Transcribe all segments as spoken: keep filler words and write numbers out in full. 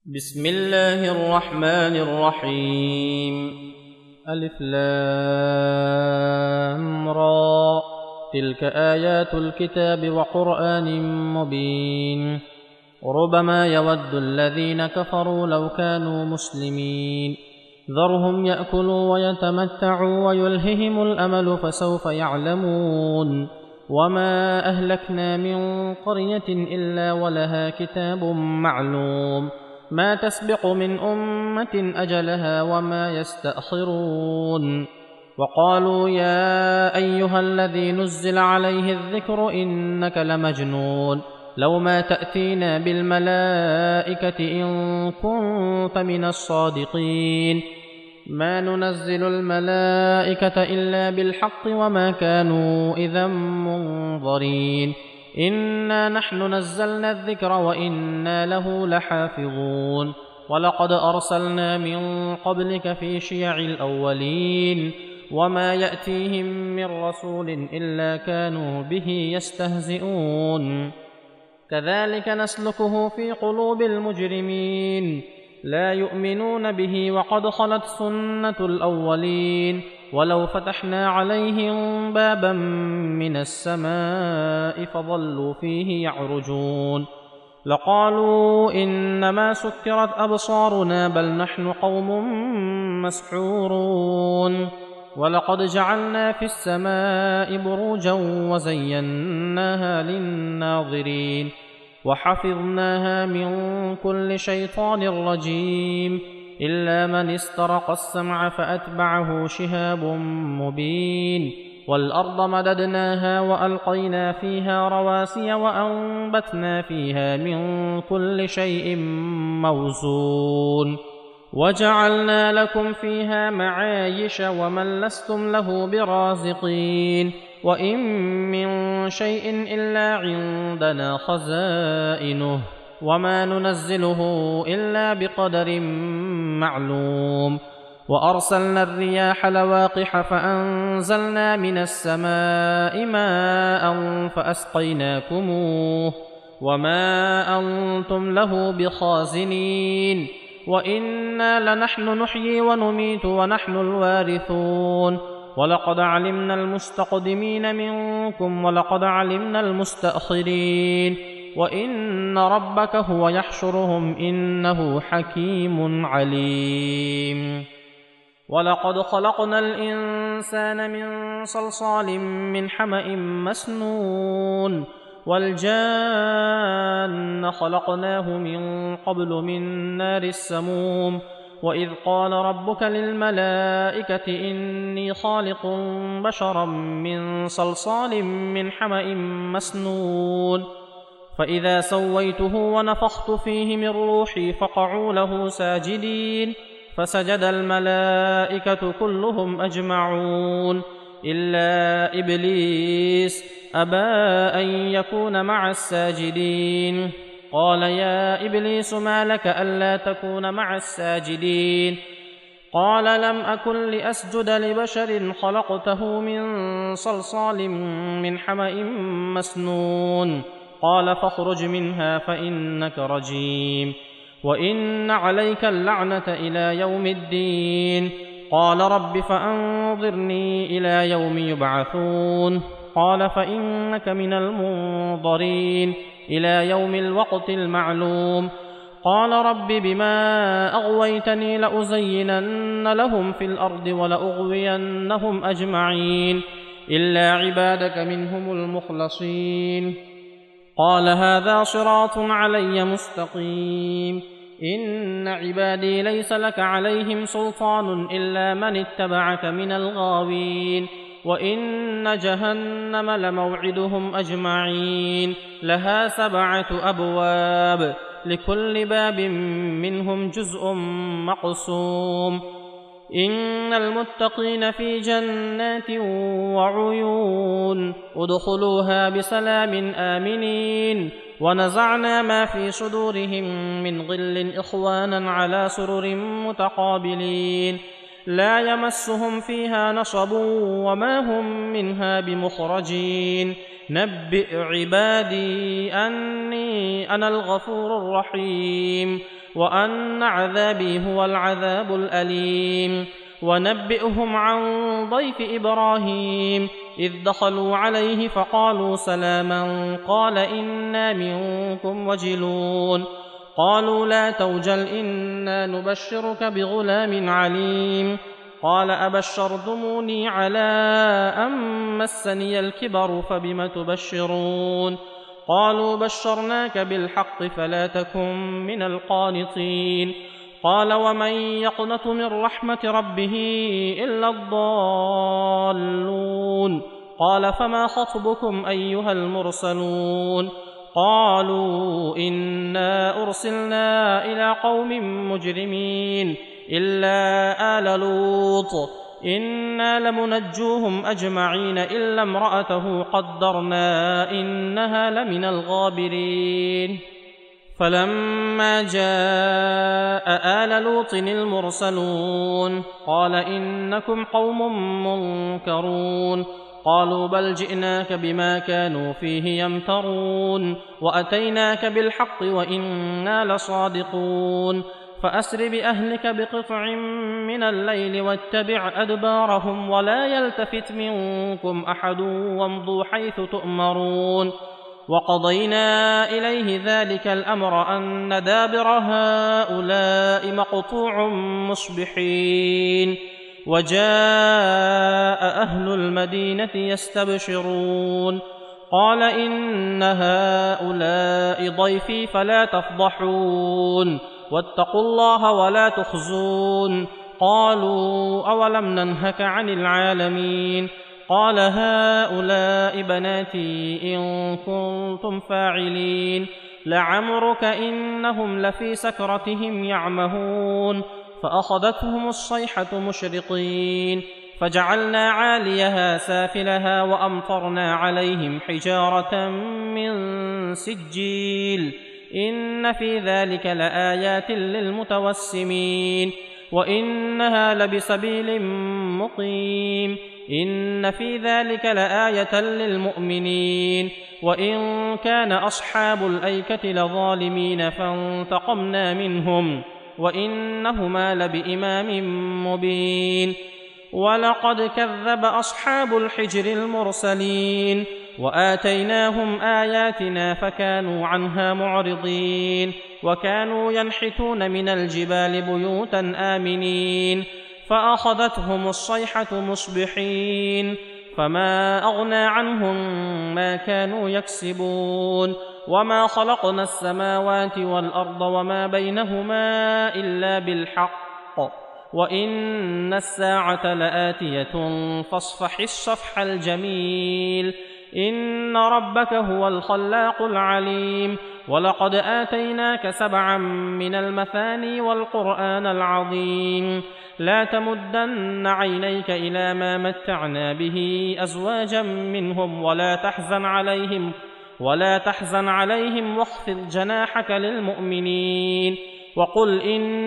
بسم الله الرحمن الرحيم. ألف لام را. تلك آيات الكتاب وقرآن مبين. ربما يود الذين كفروا لو كانوا مسلمين. ذرهم يأكلوا ويتمتعوا ويلههم الأمل فسوف يعلمون. وما أهلكنا من قرية إلا ولها كتاب معلوم ما تسبق من أمة أجلها وما يستأخرون. وقالوا يا أيها الذي نزل عليه الذكر إنك لمجنون لو ما تأتينا بالملائكة إن كنت من الصادقين. ما ننزل الملائكة إلا بالحق وما كانوا إذا منظرين. إنا نحن نزلنا الذكر وإنا له لحافظون. ولقد أرسلنا من قبلك في شيع الأولين وما يأتيهم من رسول إلا كانوا به يستهزئون. كذلك نسلكه في قلوب المجرمين لا يؤمنون به وقد خلت سنة الأولين. ولو فتحنا عليهم بابا من السماء فظلوا فيه يعرجون لقالوا إنما سكرت أبصارنا بل نحن قوم مسحورون. ولقد جعلنا في السماء بروجا وزيناها للناظرين وحفظناها من كل شيطان رجيم إلا من استرق السمع فأتبعه شهاب مبين. والأرض مددناها وألقينا فيها رواسي وأنبتنا فيها من كل شيء موزون وجعلنا لكم فيها معايش ومن لستم له برازقين. وإن من شيء إلا عندنا خزائنه وما ننزله إلا بقدر معلوم. وأرسلنا الرياح لواقح فأنزلنا من السماء ماء فأسقيناكموه وما أنتم له بخازنين. وإنا لنحن نحيي ونميت ونحن الوارثون. ولقد علمنا المستقدمين منكم ولقد علمنا المستأخرين وإن ربك هو يحشرهم إنه حكيم عليم. ولقد خلقنا الإنسان من صلصال من حمأ مسنون والجان خلقناه من قبل من نار السموم. وإذ قال ربك للملائكة إني خالق بشرا من صلصال من حمأ مسنون فإذا سويته ونفخت فيه من روحي فقعوا له ساجدين. فسجد الملائكة كلهم أجمعون إلا إبليس أبى أن يكون مع الساجدين. قال يا إبليس ما لك ألا تكون مع الساجدين؟ قال لم أكن لأسجد لبشر خلقته من صلصال من حمأ مسنون. قال فاخرج منها فإنك رجيم وإن عليك اللعنة إلى يوم الدين. قال رب فأنظرني إلى يوم يبعثون. قال فإنك من المنظرين إلى يوم الوقت المعلوم. قال رب بما أغويتني لأزينن لهم في الأرض ولأغوينهم أجمعين إلا عبادك منهم المخلصين. قال هذا صراط علي مستقيم. إن عبادي ليس لك عليهم سلطان إلا من اتبعك من الغاوين. وإن جهنم لموعدهم أجمعين لها سبعة أبواب لكل باب منهم جزء مقسوم. إن المتقين في جنات وعيون ادخلوها بسلام آمنين. ونزعنا ما في صدورهم من غل إخوانا على سرر متقابلين لا يمسهم فيها نصب وما هم منها بمخرجين نبئ عبادي أني أنا الغفور الرحيم وأن عذابي هو العذاب الأليم ونبئهم عن ضيف إبراهيم إذ دخلوا عليه فقالوا سلاما قال إنا منكم وجلون قالوا لا توجل إنا نبشرك بغلام عليم قال أبشرتموني على أن مسني الكبر فبم تبشرون قالوا بشرناك بالحق فلا تكن من القانطين قال ومن يقنط من رحمة ربه إلا الضالون قال فما خطبكم أيها المرسلون قالوا إنا أرسلنا إلى قوم مجرمين إلا آل لوط إنا لمنجوهم أجمعين إلا امرأته قدرنا إنها لمن الغابرين فلما جاء آل لوط المرسلون قال إنكم قوم منكرون قالوا بل جئناك بما كانوا فيه يمترون وأتيناك بالحق وإنا لصادقون فأسر بأهلك بقطع من الليل واتبع أدبارهم ولا يلتفت منكم أحد وامضوا حيث تؤمرون وقضينا إليه ذلك الأمر أن دابر هؤلاء مقطوع مصبحين وجاء أهل المدينة يستبشرون قال إن هؤلاء ضيفي فلا تفضحون واتقوا الله ولا تخزون قالوا أولم ننهك عن العالمين قال هؤلاء بناتي إن كنتم فاعلين لعمرك إنهم لفي سكرتهم يعمهون فأخذتهم الصيحة مشرقين فجعلنا عاليها سافلها وأمطرنا عليهم حجارة من سجيل إن في ذلك لآيات للمتوسمين وإنها لبسبيل مقيم إن في ذلك لآية للمؤمنين وإن كان أصحاب الأيكة لظالمين فانتقمنا منهم وإنهما لبإمام مبين ولقد كذب أصحاب الحجر المرسلين وآتيناهم آياتنا فكانوا عنها معرضين وكانوا ينحتون من الجبال بيوتا آمنين فأخذتهم الصيحة مصبحين فما أغنى عنهم ما كانوا يكسبون وما خلقنا السماوات والأرض وما بينهما إلا بالحق وإن الساعة لآتية فاصفح الصفح الجميل إن ربك هو الخلاق العليم ولقد آتيناك سبعا من المثاني والقرآن العظيم لا تمدن عينيك إلى ما متعنا به أزواجا منهم ولا تحزن عليهم ولا تحزن عليهم واخفض جناحك للمؤمنين وقل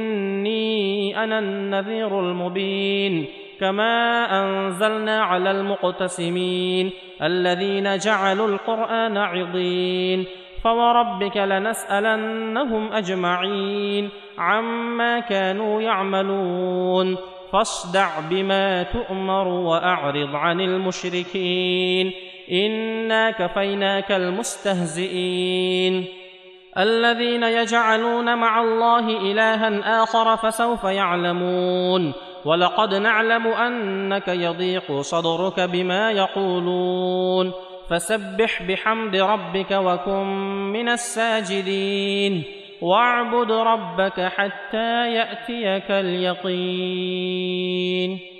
إني أنا النذير المبين كما أنزلنا على المقتسمين الذين جعلوا القرآن عضين فوربك لنسألنهم أجمعين عما كانوا يعملون فاصدع بما تؤمر وأعرض عن المشركين إنا كفيناك المستهزئين الذين يجعلون مع الله إلها آخر فسوف يعلمون ولقد نعلم أنك يضيق صدرك بما يقولون فسبح بحمد ربك وكن من الساجدين واعبد ربك حتى يأتيك اليقين.